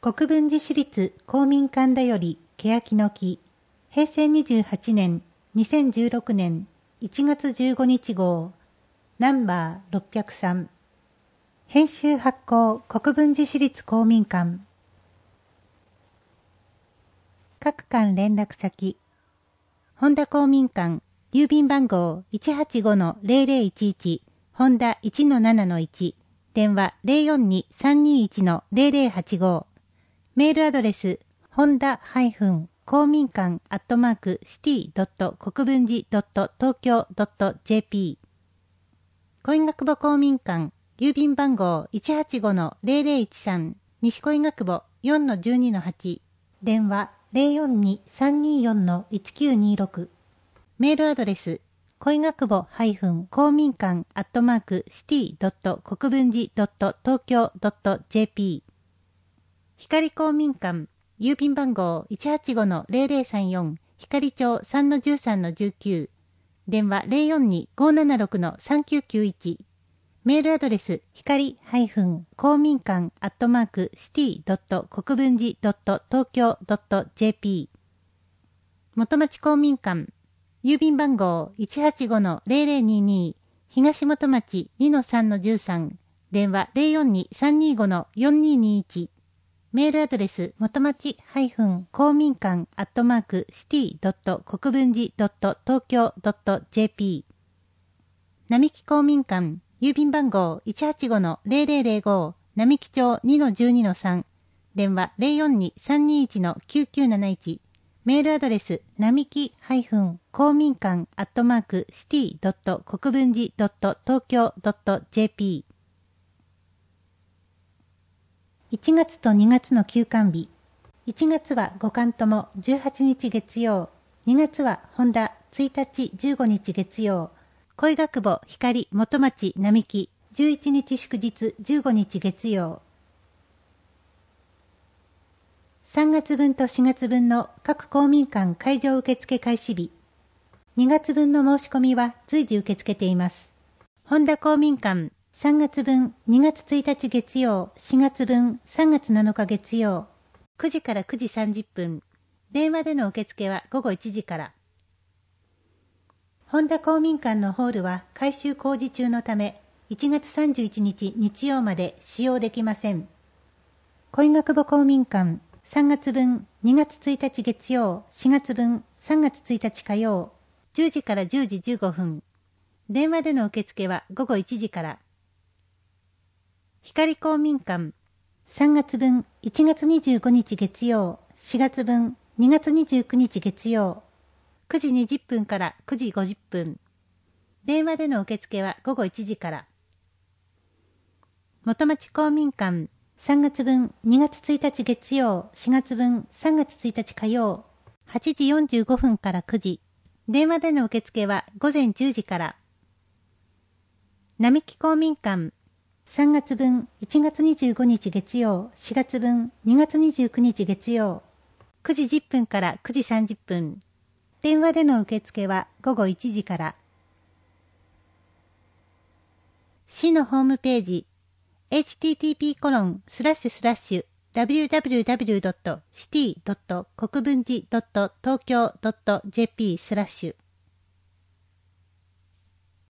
国分寺市立公民館だより欅の木、平成28年2016年1月15日号、ナンバー603、編集発行国分寺市立公民館。各館連絡先、本田公民館、郵便番号 185-0011、本田 1-7-1、電話 042-321-0085、メールアドレス、本田公民館@city.国分寺.東京.jp、小井学母公民館、郵便番号 185-0013、西小井学母 4-12-8、電話 042-324-1926、メールアドレス、小井学母公民館@city.国分寺.東京.jp、光公民館、郵便番号 185-0034、光町 3-13-19、電話 042-576-3991、メールアドレス、光公民館@city.国分寺.東京.jp、元町公民館、郵便番号 185-0022、東元町 2-3-13、電話 042-325-4221、メールアドレス、元町公民館@city.国分寺.東京.jp、並木公民館、郵便番号 185-0005、並木町 2-12-3、電話 042-321-9971、メールアドレス、並木公民館@city.国分寺.東京.jp。1月と2月の休館日。1月は5館とも18日月曜。2月は本田1日15日月曜。小井学母光元町並木11日祝日15日月曜。3月分と4月分の各公民館会場受付開始日。2月分の申し込みは随時受け付けています。本田公民館3月分2月1日月曜、4月分3月7日月曜、9時から9時30分。電話での受付は午後1時から。本田公民館のホールは改修工事中のため、1月31日日曜まで使用できません。小井学母公民館3月分2月1日月曜、4月分3月1日火曜、10時から10時15分。電話での受付は午後1時から。光公民館3月分1月25日月曜、4月分2月29日月曜、9時20分から9時50分。電話での受付は午後1時から。元町公民館3月分2月1日月曜、4月分3月1日火曜、8時45分から9時。電話での受付は午前10時から。並木公民館3月分1月25日月曜、4月分2月29日月曜、9時10分から9時30分。電話での受付は午後1時から。市のホームページ、http://www.city.国分寺.東京.jp/